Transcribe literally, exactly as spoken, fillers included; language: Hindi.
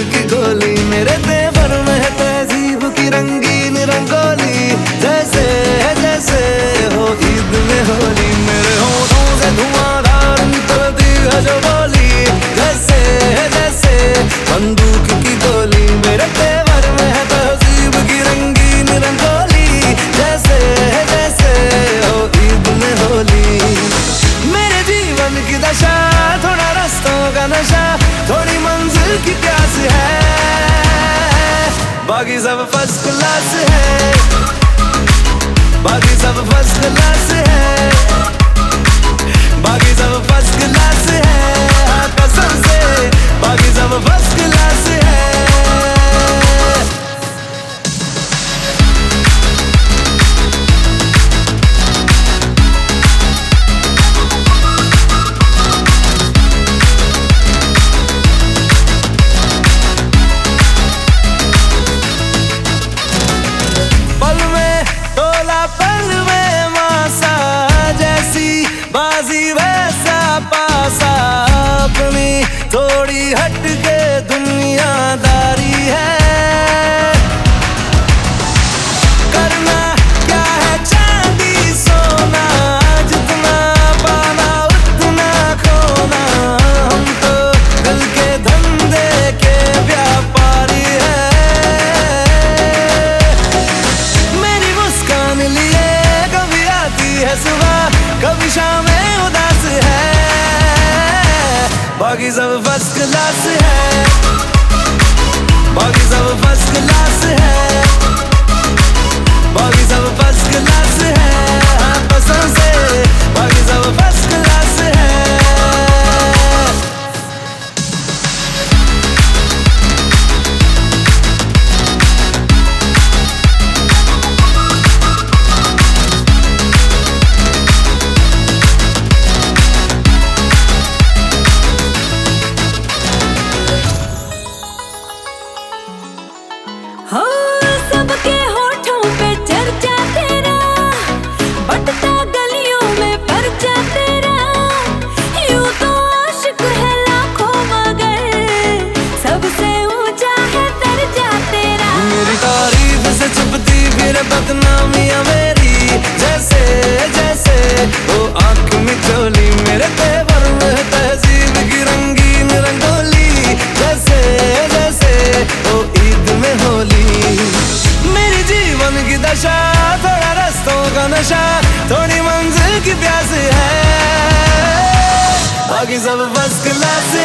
की गोली, मेरे तेवर में है तहजीब की रंगीन रंगोली। जैसे है जैसे हो ईद में होली, मेरे होठों से धुआंधार निकलती है जो बोली। जैसे है जैसे बंदूक की गोली, मेरे तेवर में है तहजीब की रंगीन रंगोली। जैसे है जैसे हो ईद में होली। मेरे जीवन की दशा थोड़ा रास्तों का नशा, थोड़ी मंजिल की प्यास है, बाकी सब फर्स्ट क्लास है, बाकी सब फर्स्ट क्लास है, बाकी सब फर्स्ट क्लास है, हाँ कसम से बाकी सब फर्स्ट क्लास है। बाजी वैसा पासा अपनी थोड़ी हटके दुनियादारी है। करना क्या है चांदी सोना, जितना पाना उतना खोना, हम तो दिल के धंधे के व्यापारी है। मेरी मुस्कान लिए कभी आती है सुबह, कभी शाम उदास है, बाकी सब फर्स्ट क्लास है, बाकी सब फर्स्ट क्लास है, बाकी सब फर्स्ट क्लास है, हाँ कसम से बाकी सब फर्स्ट क्लास है। हो सबके होठों पे चर्चा तेरा, बटता गलियों में परचा तेरा। यूं तो आशिक है लाखों मगर सबसे ऊंचा है दर्जा तेरा। मेरी तारीफ से छुपती फिर बदनामियां मेरी, जैसे जैसे वो आंख में चोली, मेरे तेवर में तहजीब की रंगीन रंगोली। जैसे जैसे वो ईद में होली। मेरी जीवन की दशा थोड़ा रास्तों का नशा, थोड़ी मंजिल की प्यास है, बाकी सब फर्स्ट क्लास